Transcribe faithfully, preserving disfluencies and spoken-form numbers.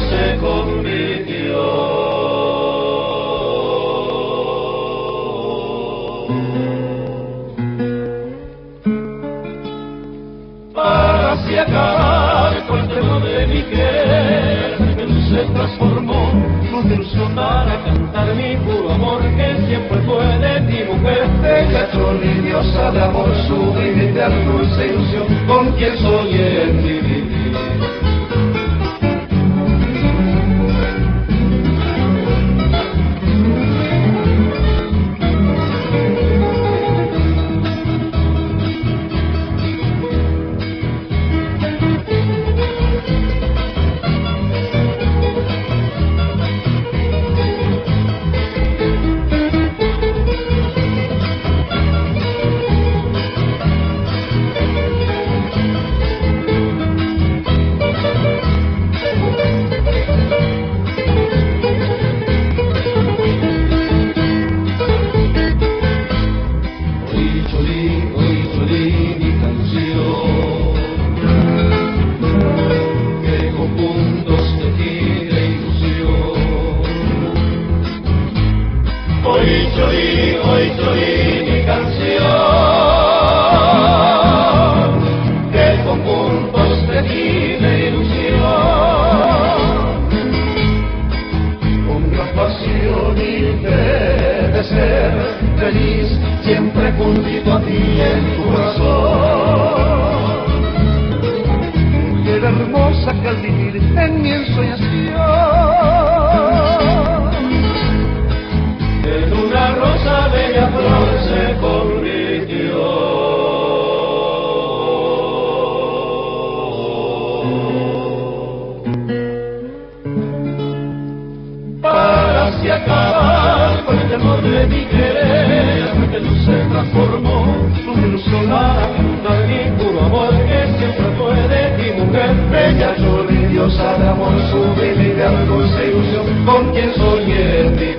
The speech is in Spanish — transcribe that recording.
se convirtió. Para así acabar con el temor de mi querer, que luz se transformó, luz de ilusión para cantar mi puro amor, que siempre fue de ti, mujer, bella, y diosa de amor, sublime y de dulce ilusión, con quien soñé en mi vivir. Hoy chorí, hoy chorí mi canción, que con puntos tejí de ilusión, con gran pasión y fe de ser feliz, siempre juntito a ti en tu corazón. Mujer hermosa que al vivir en mi ensoñación, una rosa bella flor se convirtió. Para así acabar con el temor de mi querer, que luz se transformó, luz de ilusión para cantar mi puro amor, que siempre fue de ti, mujer, bella, y diosa de amor, sublime y de dulce ilusión, con quien soñé en mi